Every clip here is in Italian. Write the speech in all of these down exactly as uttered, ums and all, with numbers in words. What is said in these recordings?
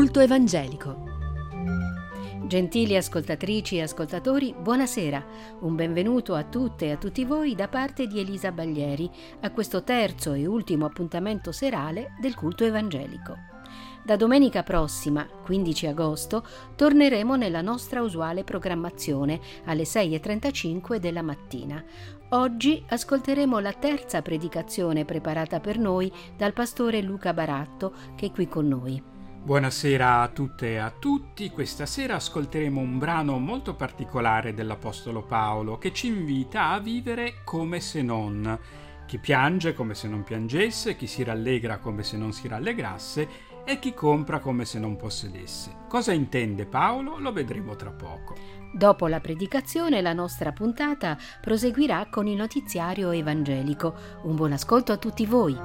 Culto Evangelico. Gentili ascoltatrici e ascoltatori, buonasera. Un benvenuto a tutte e a tutti voi da parte di Elisa Baglieri a questo terzo e ultimo appuntamento serale del Culto Evangelico. Da domenica prossima, quindici agosto, torneremo nella nostra usuale programmazione alle sei e trentacinque della mattina. Oggi ascolteremo la terza predicazione preparata per noi dal pastore Luca Baratto, che è qui con noi. Buonasera a tutte e a tutti. Questa sera ascolteremo un brano molto particolare dell'Apostolo Paolo che ci invita a vivere come se non. Chi piange come se non piangesse, chi si rallegra come se non si rallegrasse e chi compra come se non possedesse. Cosa intende Paolo? Lo vedremo tra poco. Dopo la predicazione la nostra puntata proseguirà con il notiziario evangelico. Un buon ascolto a tutti voi.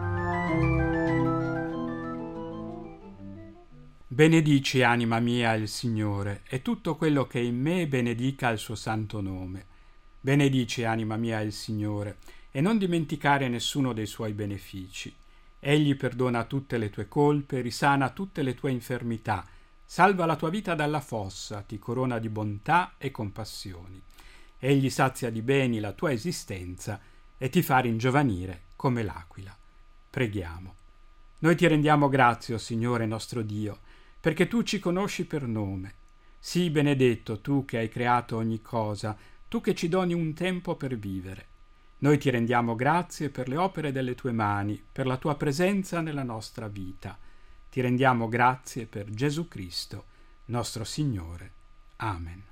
Benedici, anima mia, il Signore, e tutto quello che è in me benedica il suo santo nome. Benedici, anima mia, il Signore, e non dimenticare nessuno dei suoi benefici. Egli perdona tutte le tue colpe, risana tutte le tue infermità, salva la tua vita dalla fossa, ti corona di bontà e compassioni. Egli sazia di beni la tua esistenza e ti fa ringiovanire come l'aquila. Preghiamo. Noi ti rendiamo grazie, o Signore nostro Dio, perché tu ci conosci per nome. Sii benedetto tu che hai creato ogni cosa, tu che ci doni un tempo per vivere. Noi ti rendiamo grazie per le opere delle tue mani, per la tua presenza nella nostra vita. Ti rendiamo grazie per Gesù Cristo, nostro Signore. Amen.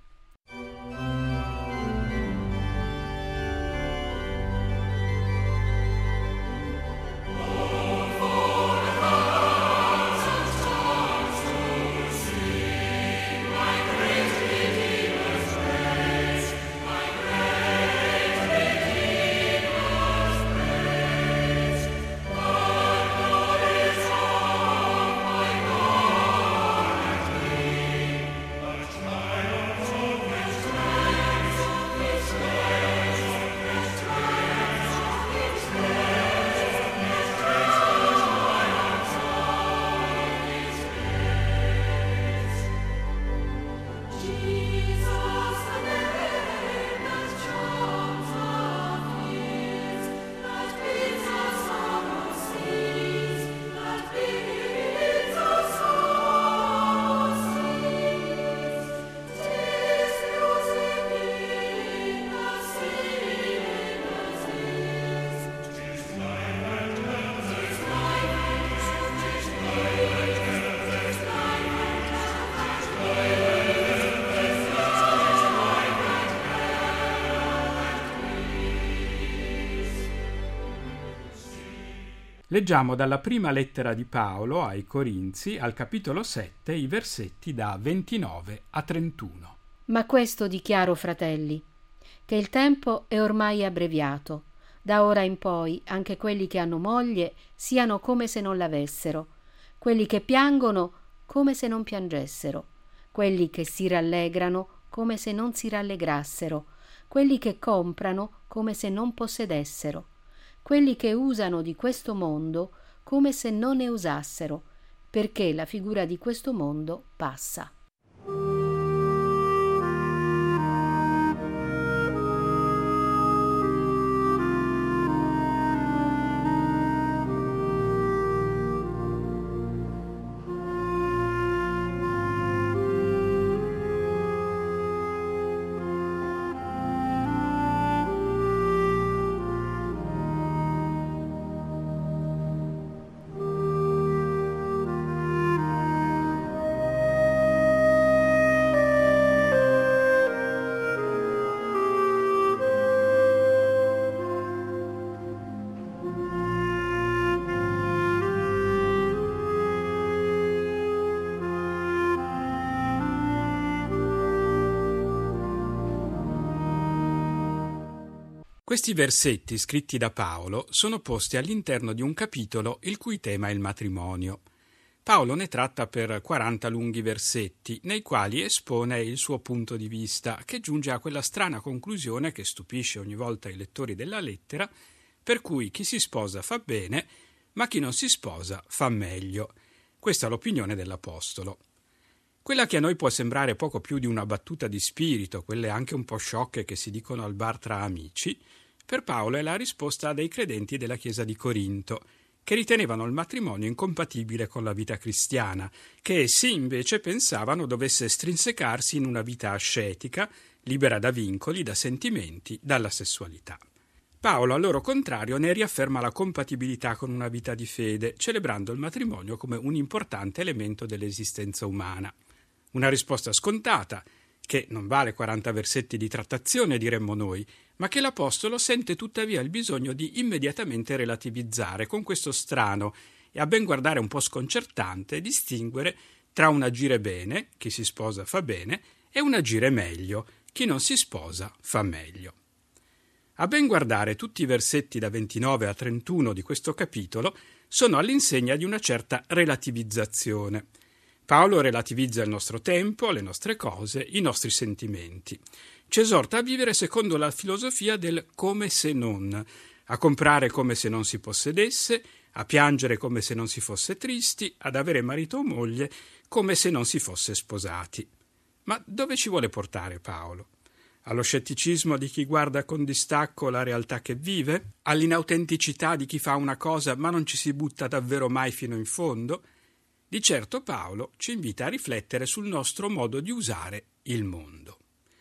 Leggiamo dalla prima lettera di Paolo ai Corinzi, al capitolo sette, i versetti da ventinove a trentuno. Ma questo dichiaro, fratelli, che il tempo è ormai abbreviato. Da ora in poi anche quelli che hanno moglie siano come se non l'avessero, quelli che piangono come se non piangessero, quelli che si rallegrano come se non si rallegrassero, quelli che comprano come se non possedessero, quelli che usano di questo mondo come se non ne usassero, perché la figura di questo mondo passa. Questi versetti scritti da Paolo sono posti all'interno di un capitolo il cui tema è il matrimonio. Paolo ne tratta per quaranta lunghi versetti, nei quali espone il suo punto di vista, che giunge a quella strana conclusione che stupisce ogni volta i lettori della lettera, per cui chi si sposa fa bene, ma chi non si sposa fa meglio. Questa è l'opinione dell'Apostolo. Quella che a noi può sembrare poco più di una battuta di spirito, quelle anche un po' sciocche che si dicono al bar tra amici, per Paolo è la risposta dei credenti della Chiesa di Corinto, che ritenevano il matrimonio incompatibile con la vita cristiana, che essi invece pensavano dovesse estrinsecarsi in una vita ascetica, libera da vincoli, da sentimenti, dalla sessualità. Paolo, al loro contrario, ne riafferma la compatibilità con una vita di fede, celebrando il matrimonio come un importante elemento dell'esistenza umana. Una risposta scontata, che non vale quaranta versetti di trattazione, diremmo noi, ma che l'Apostolo sente tuttavia il bisogno di immediatamente relativizzare con questo strano e a ben guardare un po' sconcertante distinguere tra un agire bene, chi si sposa fa bene, e un agire meglio, chi non si sposa fa meglio. A ben guardare tutti i versetti da ventinove a trentuno di questo capitolo sono all'insegna di una certa relativizzazione. Paolo relativizza il nostro tempo, le nostre cose, i nostri sentimenti. Ci esorta a vivere secondo la filosofia del come se non, a comprare come se non si possedesse, a piangere come se non si fosse tristi, ad avere marito o moglie come se non si fosse sposati. Ma dove ci vuole portare Paolo? Allo scetticismo di chi guarda con distacco la realtà che vive? All'inautenticità di chi fa una cosa ma non ci si butta davvero mai fino in fondo? Di certo Paolo ci invita a riflettere sul nostro modo di usare il mondo.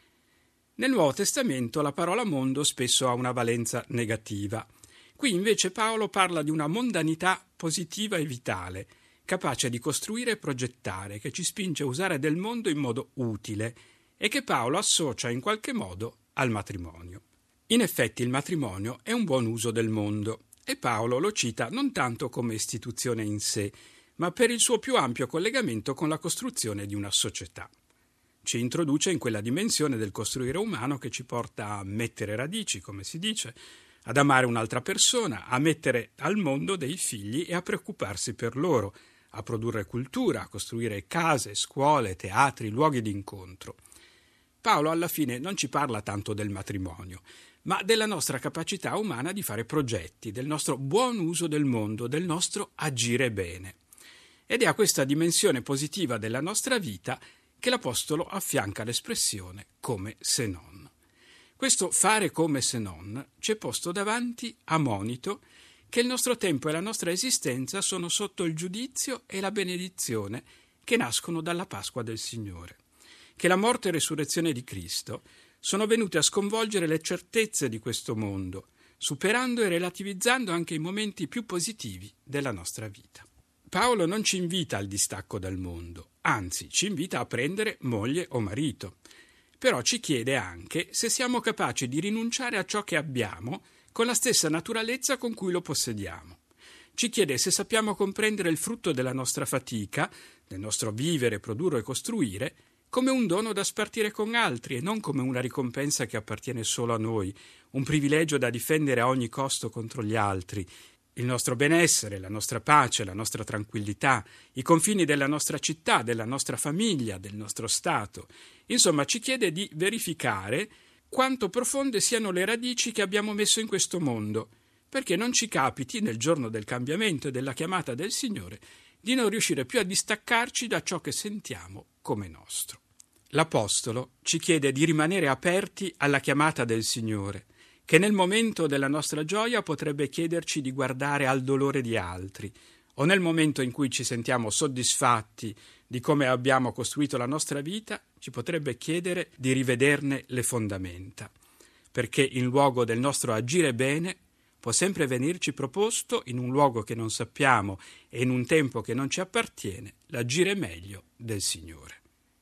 Nel Nuovo Testamento la parola mondo spesso ha una valenza negativa. Qui invece Paolo parla di una mondanità positiva e vitale, capace di costruire e progettare, che ci spinge a usare del mondo in modo utile e che Paolo associa in qualche modo al matrimonio. In effetti il matrimonio è un buon uso del mondo e Paolo lo cita non tanto come istituzione in sé, ma per il suo più ampio collegamento con la costruzione di una società. Ci introduce in quella dimensione del costruire umano che ci porta a mettere radici, come si dice, ad amare un'altra persona, a mettere al mondo dei figli e a preoccuparsi per loro, a produrre cultura, a costruire case, scuole, teatri, luoghi di incontro. Paolo alla fine non ci parla tanto del matrimonio, ma della nostra capacità umana di fare progetti, del nostro buon uso del mondo, del nostro agire bene. Ed è a questa dimensione positiva della nostra vita che l'Apostolo affianca l'espressione come se non. Questo fare come se non ci è posto davanti a monito che il nostro tempo e la nostra esistenza sono sotto il giudizio e la benedizione che nascono dalla Pasqua del Signore, che la morte e resurrezione di Cristo sono venute a sconvolgere le certezze di questo mondo, superando e relativizzando anche i momenti più positivi della nostra vita. Paolo non ci invita al distacco dal mondo, anzi ci invita a prendere moglie o marito, però ci chiede anche se siamo capaci di rinunciare a ciò che abbiamo con la stessa naturalezza con cui lo possediamo. Ci chiede se sappiamo comprendere il frutto della nostra fatica, del nostro vivere, produrre e costruire, come un dono da spartire con altri e non come una ricompensa che appartiene solo a noi, un privilegio da difendere a ogni costo contro gli altri. Il nostro benessere, la nostra pace, la nostra tranquillità, i confini della nostra città, della nostra famiglia, del nostro Stato. Insomma, ci chiede di verificare quanto profonde siano le radici che abbiamo messo in questo mondo, perché non ci capiti, nel giorno del cambiamento e della chiamata del Signore, di non riuscire più a distaccarci da ciò che sentiamo come nostro. L'Apostolo ci chiede di rimanere aperti alla chiamata del Signore, che nel momento della nostra gioia potrebbe chiederci di guardare al dolore di altri, o nel momento in cui ci sentiamo soddisfatti di come abbiamo costruito la nostra vita, ci potrebbe chiedere di rivederne le fondamenta, perché in luogo del nostro agire bene può sempre venirci proposto, in un luogo che non sappiamo e in un tempo che non ci appartiene, l'agire meglio del Signore.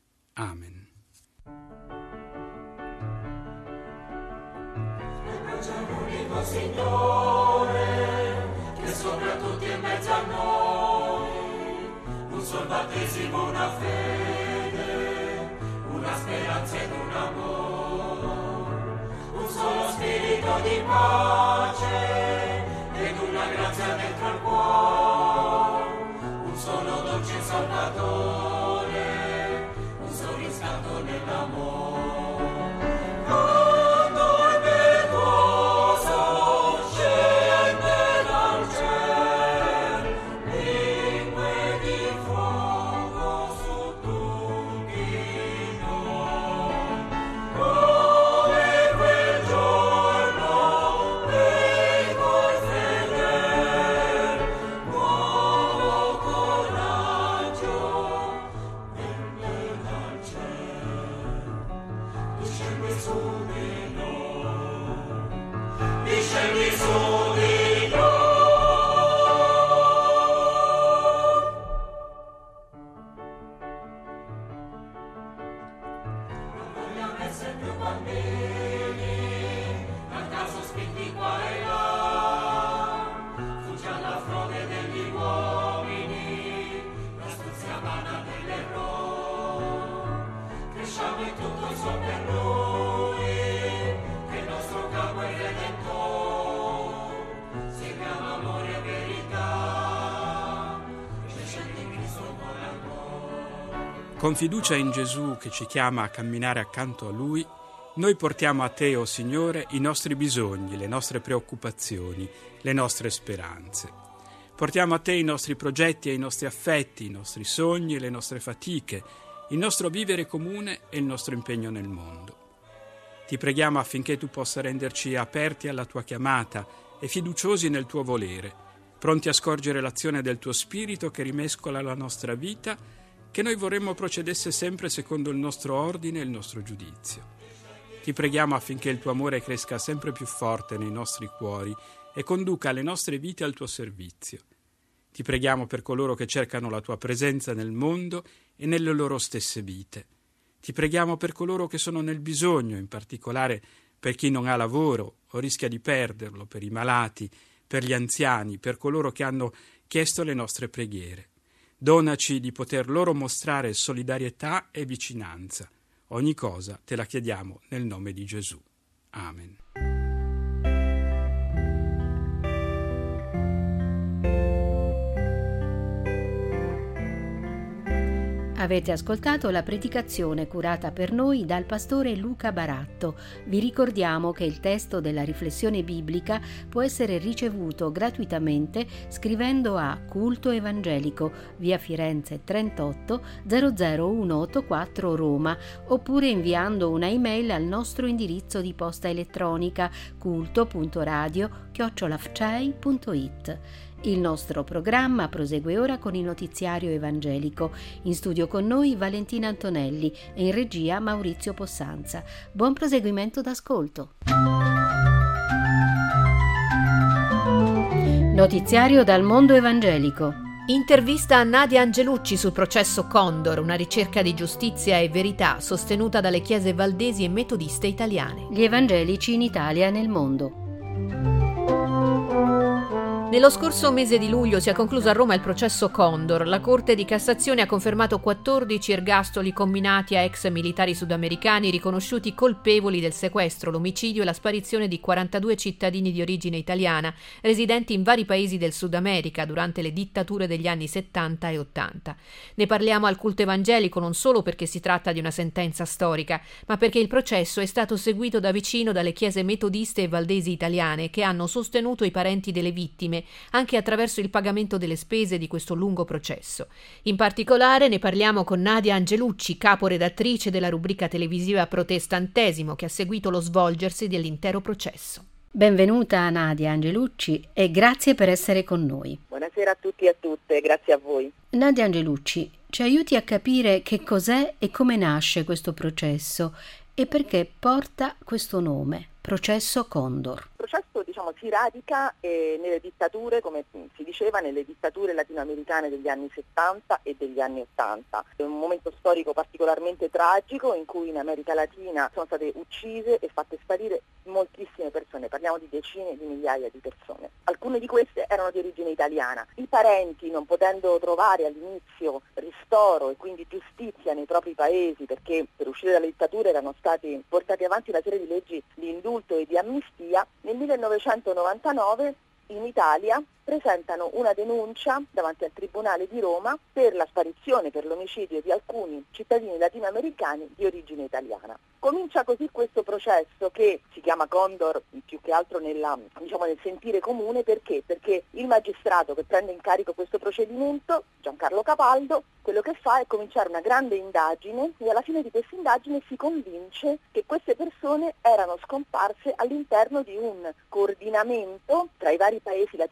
Amen. L'unico Signore, che sopra tutti e in mezzo a noi, un sol battesimo, una fede, una speranza ed un amore, un solo spirito di pace ed una grazia dentro al cuore, un solo dolce Salvatore, un solo istante nell'amore. su di noi, discendi su di noi. Non vogliamo essere più bambini, al caso spinti qua e là, fuggi alla frode degli uomini, l'astuzia vana dell'errore, cresciamo in tutto solo per lui, che il nostro capo è il Redentore, seguiamo amore e verità, crescendo in Cristo con amore. Con fiducia in Gesù che ci chiama a camminare accanto a Lui, noi portiamo a Te, o Signore, i nostri bisogni, le nostre preoccupazioni, le nostre speranze. Portiamo a Te i nostri progetti e i nostri affetti, i nostri sogni e le nostre fatiche, il nostro vivere comune e il nostro impegno nel mondo. Ti preghiamo affinché Tu possa renderci aperti alla Tua chiamata e fiduciosi nel Tuo volere, pronti a scorgere l'azione del Tuo Spirito che rimescola la nostra vita, che noi vorremmo procedesse sempre secondo il nostro ordine e il nostro giudizio. Ti preghiamo affinché il Tuo amore cresca sempre più forte nei nostri cuori e conduca le nostre vite al Tuo servizio. Ti preghiamo per coloro che cercano la Tua presenza nel mondo e nelle loro stesse vite. Ti preghiamo per coloro che sono nel bisogno, in particolare per chi non ha lavoro o rischia di perderlo, per i malati, per gli anziani, per coloro che hanno chiesto le nostre preghiere. Donaci di poter loro mostrare solidarietà e vicinanza. Ogni cosa te la chiediamo nel nome di Gesù. Amen. Avete ascoltato la predicazione curata per noi dal pastore Luca Baratto. Vi ricordiamo che il testo della riflessione biblica può essere ricevuto gratuitamente scrivendo a Culto Evangelico, via Firenze trentotto zero zero uno otto quattro Roma, oppure inviando una email al nostro indirizzo di posta elettronica culto punto radio chiocciola f c e i punto i t. Il nostro programma prosegue ora con il notiziario evangelico. In studio con noi Valentina Antonelli e in regia Maurizio Possanza. Buon proseguimento d'ascolto. Notiziario dal mondo evangelico. Intervista a Nadia Angelucci sul processo Condor, una ricerca di giustizia e verità sostenuta dalle chiese valdesi e metodiste italiane. Gli evangelici in Italia e nel mondo. Nello scorso mese di luglio si è concluso a Roma il processo Condor. La Corte di Cassazione ha confermato quattordici ergastoli comminati a ex militari sudamericani riconosciuti colpevoli del sequestro, l'omicidio e la sparizione di quarantadue cittadini di origine italiana residenti in vari paesi del Sud America durante le dittature degli anni settanta e ottanta. Ne parliamo al Culto Evangelico non solo perché si tratta di una sentenza storica, ma perché il processo è stato seguito da vicino dalle chiese metodiste e valdesi italiane che hanno sostenuto i parenti delle vittime anche attraverso il pagamento delle spese di questo lungo processo. In particolare ne parliamo con Nadia Angelucci, caporedattrice della rubrica televisiva Protestantesimo, che ha seguito lo svolgersi dell'intero processo. Benvenuta Nadia Angelucci e grazie per essere con noi. Buonasera a tutti e a tutte, grazie a voi. Nadia Angelucci, ci aiuti a capire che cos'è e come nasce questo processo e perché porta questo nome, processo Condor. Il processo diciamo, si radica eh, nelle dittature, come si diceva, nelle dittature latinoamericane degli anni settanta e degli anni ottanta. È un momento storico particolarmente tragico in cui in America Latina sono state uccise e fatte sparire moltissime persone, parliamo di decine di migliaia di persone. Alcune di queste erano di origine italiana. I parenti, non potendo trovare all'inizio ristoro e quindi giustizia nei propri paesi, perché per uscire dalle dittature erano stati portati avanti una serie di leggi di indulto e di amnistia, nel millenovecentonovantanove in Italia presentano una denuncia davanti al Tribunale di Roma per la sparizione, per l'omicidio di alcuni cittadini latinoamericani di origine italiana. Comincia così questo processo che si chiama Condor più che altro nella, diciamo, nel sentire comune. Perché? Perché il magistrato che prende in carico questo procedimento, Giancarlo Capaldo, quello che fa è cominciare una grande indagine e alla fine di questa indagine si convince che queste persone erano scomparse all'interno di un coordinamento tra i vari paesi latinoamericani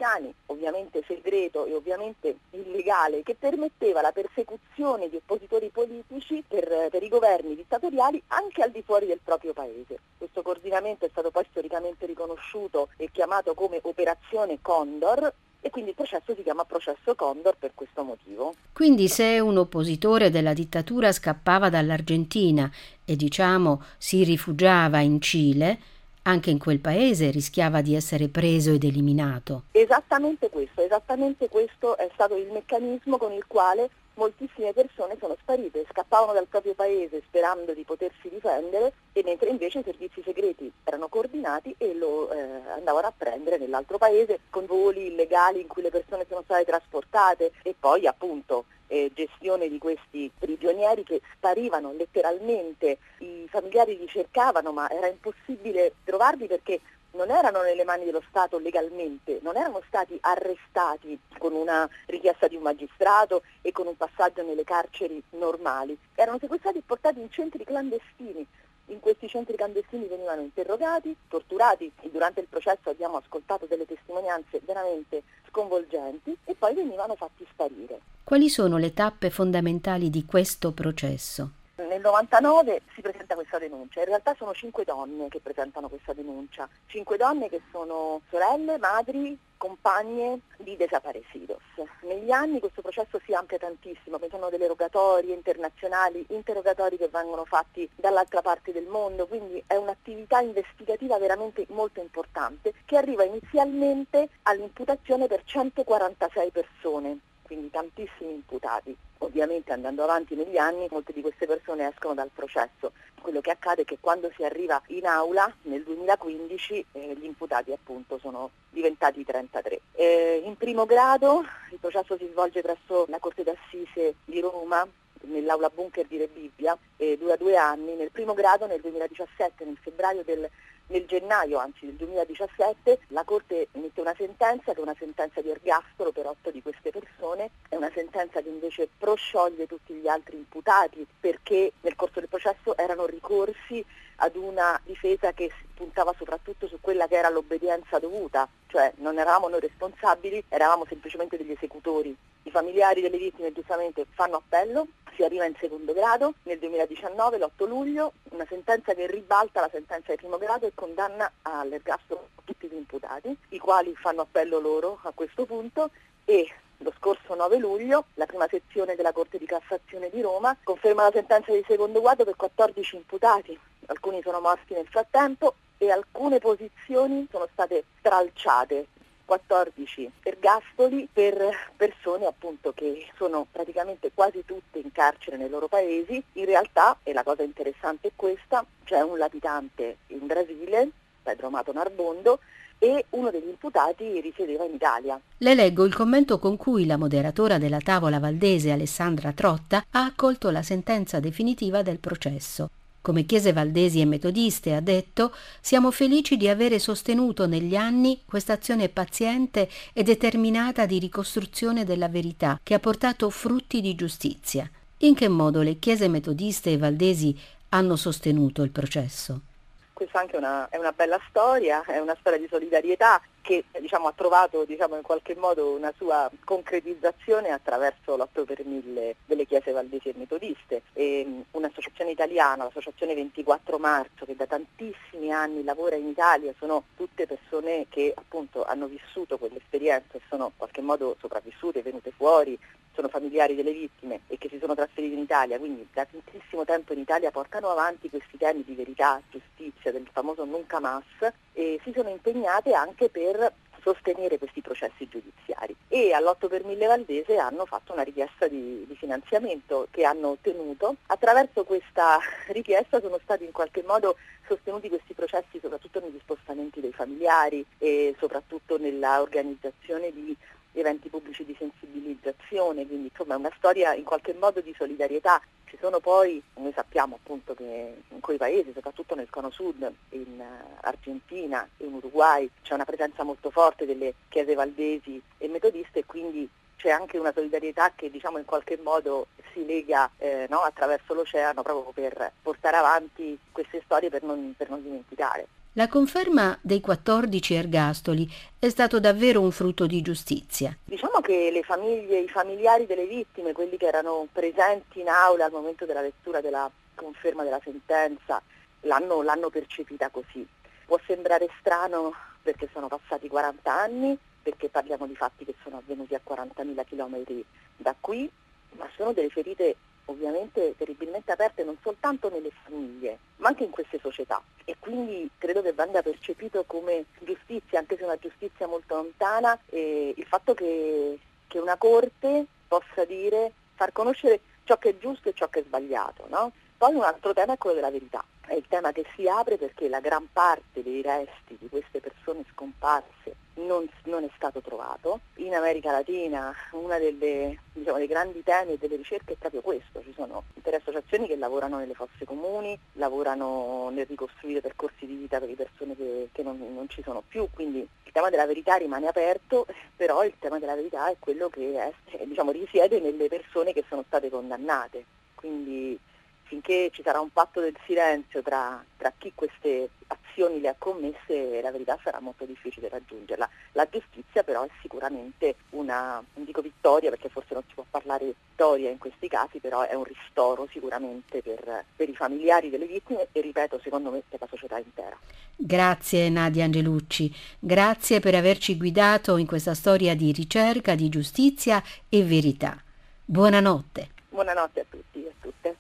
americani, ovviamente segreto e ovviamente illegale, che permetteva la persecuzione di oppositori politici per, per i governi dittatoriali anche al di fuori del proprio paese. Questo coordinamento è stato poi storicamente riconosciuto e chiamato come Operazione Condor, e quindi il processo si chiama processo Condor per questo motivo. Quindi se un oppositore della dittatura scappava dall'Argentina e diciamo si rifugiava in Cile, anche in quel paese rischiava di essere preso ed eliminato. Esattamente questo, esattamente questo è stato il meccanismo con il quale moltissime persone sono sparite, scappavano dal proprio paese sperando di potersi difendere, e mentre invece i servizi segreti erano coordinati e lo eh, andavano a prendere nell'altro paese con voli illegali in cui le persone sono state trasportate, e poi appunto eh, gestione di questi prigionieri che sparivano letteralmente. I familiari li cercavano ma era impossibile trovarli perché non erano nelle mani dello Stato legalmente, non erano stati arrestati con una richiesta di un magistrato e con un passaggio nelle carceri normali, erano sequestrati e portati in centri clandestini. In questi centri clandestini venivano interrogati, torturati, e durante il processo abbiamo ascoltato delle testimonianze veramente sconvolgenti, e poi venivano fatti sparire. Quali sono le tappe fondamentali di questo processo? Nel novantanove si presenta questa denuncia, in realtà sono cinque donne che presentano questa denuncia, cinque donne che sono sorelle, madri, compagne di desaparecidos. Negli anni questo processo si amplia tantissimo, ci sono delle rogatorie internazionali, interrogatori che vengono fatti dall'altra parte del mondo, quindi è un'attività investigativa veramente molto importante che arriva inizialmente all'imputazione per centoquarantasei persone, quindi tantissimi imputati. Ovviamente andando avanti negli anni molte di queste persone escono dal processo. Quello che accade è che quando si arriva in aula nel duemilaquindici eh, gli imputati appunto sono diventati trentatré. Eh, in primo grado il processo si svolge presso la Corte d'Assise di Roma, nell'aula bunker di Re Bibbia, e dura due anni. Nel primo grado nel duemiladiciassette, nel febbraio del Nel gennaio anzi del duemiladiciassette, la Corte emette una sentenza che è una sentenza di ergastolo per otto di queste persone, è una sentenza che invece proscioglie tutti gli altri imputati perché nel corso del processo erano ricorsi ad una difesa che puntava soprattutto su quella che era l'obbedienza dovuta, cioè non eravamo noi responsabili, eravamo semplicemente degli esecutori. I familiari delle vittime giustamente fanno appello, si arriva in secondo grado, nel duemiladiciannove, l'otto luglio, una sentenza che ribalta la sentenza di primo grado e condanna all'ergastolo tutti gli imputati, i quali fanno appello loro a questo punto, e lo scorso nove luglio la prima sezione della Corte di Cassazione di Roma conferma la sentenza di secondo grado per quattordici imputati, alcuni sono morti nel frattempo e alcune posizioni sono state stralciate. quattordici ergastoli per persone appunto che sono praticamente quasi tutte in carcere nei loro paesi. In realtà, e la cosa interessante è questa, c'è un latitante in Brasile, Pedro Amato Narbondo, e uno degli imputati risiedeva in Italia. Le leggo il commento con cui la moderatora della tavola valdese Alessandra Trotta ha accolto la sentenza definitiva del processo. Come chiese valdesi e metodiste, ha detto, siamo felici di avere sostenuto negli anni questa azione paziente e determinata di ricostruzione della verità che ha portato frutti di giustizia. In che modo le chiese metodiste e valdesi hanno sostenuto il processo? Questa anche una, è una bella storia, è una storia di solidarietà che diciamo, ha trovato diciamo, in qualche modo una sua concretizzazione attraverso l'otto per mille delle chiese valdesi e metodiste. E un'associazione italiana, l'associazione ventiquattro marzo, che da tantissimi anni lavora in Italia, sono tutte persone che appunto hanno vissuto quell'esperienza e sono in qualche modo sopravvissute, venute fuori, sono familiari delle vittime e che si sono trasferiti in Italia, quindi da tantissimo tempo in Italia portano avanti questi temi di verità, giustizia, del famoso Nunca Más, e si sono impegnate anche per sostenere questi processi giudiziari. E all'otto per mille valdese hanno fatto una richiesta di, di finanziamento che hanno ottenuto. Attraverso questa richiesta sono stati in qualche modo sostenuti questi processi soprattutto negli spostamenti dei familiari e soprattutto nella organizzazione di eventi pubblici di sensibilizzazione, quindi insomma è una storia in qualche modo di solidarietà. Ci sono poi, noi sappiamo appunto che in quei paesi, soprattutto nel Cono Sud, in Argentina e in Uruguay, c'è una presenza molto forte delle chiese valdesi e metodiste, e quindi c'è anche una solidarietà che diciamo in qualche modo si lega eh, no, attraverso l'oceano proprio per portare avanti queste storie per non, per non dimenticare. La conferma dei quattordici ergastoli è stato davvero un frutto di giustizia. Diciamo che le famiglie, i familiari delle vittime, quelli che erano presenti in aula al momento della lettura della conferma della sentenza, l'hanno, l'hanno percepita così. Può sembrare strano perché sono passati quaranta anni, perché parliamo di fatti che sono avvenuti a quarantamila chilometri da qui, ma sono delle ferite ovviamente terribilmente aperte non soltanto nelle famiglie, ma anche in queste società. E quindi credo che venga percepito come giustizia, anche se una giustizia molto lontana, eh, il fatto che, che una corte possa dire, far conoscere ciò che è giusto e ciò che è sbagliato, no? Poi un altro tema è quello della verità. È il tema che si apre perché la gran parte dei resti di queste persone scomparse non, non è stato trovato. In America Latina uno delle, diciamo, dei grandi temi e delle ricerche è proprio questo. Ci sono intere associazioni che lavorano nelle fosse comuni, lavorano nel ricostruire percorsi di vita per le persone che, che non, non ci sono più, quindi il tema della verità rimane aperto, però il tema della verità è quello che è, diciamo, risiede nelle persone che sono state condannate. Quindi finché ci sarà un patto del silenzio tra, tra chi queste azioni le ha commesse, la verità sarà molto difficile raggiungerla. La giustizia però è sicuramente una, non dico vittoria perché forse non si può parlare di vittoria in questi casi, però è un ristoro sicuramente per, per i familiari delle vittime e, ripeto, secondo me per la società intera. Grazie Nadia Angelucci, grazie per averci guidato in questa storia di ricerca, di giustizia e verità. Buonanotte. Buonanotte a tutti e a tutte.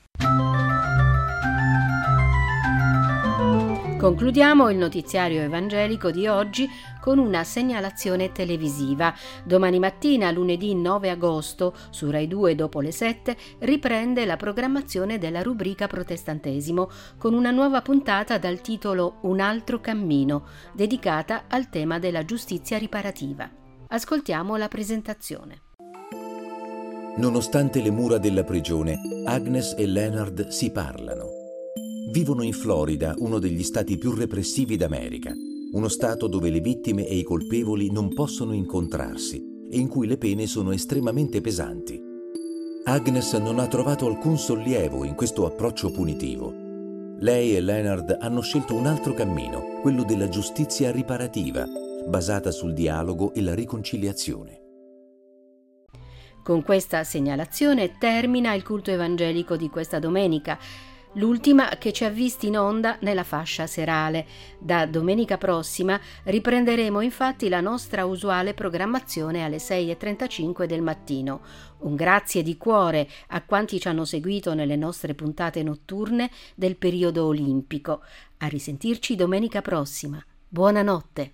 Concludiamo il notiziario evangelico di oggi con una segnalazione televisiva. Domani mattina, lunedì nove agosto, su Rai due dopo le sette, riprende la programmazione della rubrica Protestantesimo con una nuova puntata dal titolo Un altro cammino, dedicata al tema della giustizia riparativa. Ascoltiamo la presentazione. Nonostante le mura della prigione, Agnes e Leonard si parlano. Vivono in Florida, uno degli stati più repressivi d'America, uno stato dove le vittime e i colpevoli non possono incontrarsi e in cui le pene sono estremamente pesanti. Agnes non ha trovato alcun sollievo in questo approccio punitivo. Lei e Leonard hanno scelto un altro cammino, quello della giustizia riparativa, basata sul dialogo e la riconciliazione. Con questa segnalazione termina il culto evangelico di questa domenica, l'ultima che ci ha visti in onda nella fascia serale. Da domenica prossima riprenderemo infatti la nostra usuale programmazione alle sei e trentacinque del mattino. Un grazie di cuore a quanti ci hanno seguito nelle nostre puntate notturne del periodo olimpico. A risentirci domenica prossima. Buonanotte.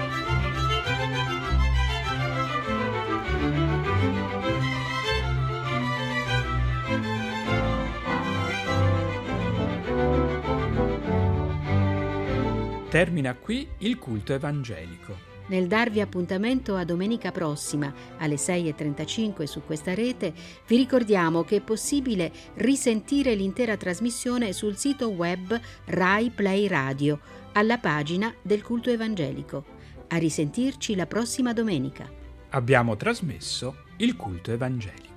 Termina qui il culto evangelico. Nel darvi appuntamento a domenica prossima alle sei e trentacinque su questa rete, vi ricordiamo che è possibile risentire l'intera trasmissione sul sito web Rai Play Radio, alla pagina del culto evangelico. A risentirci la prossima domenica. Abbiamo trasmesso il culto evangelico.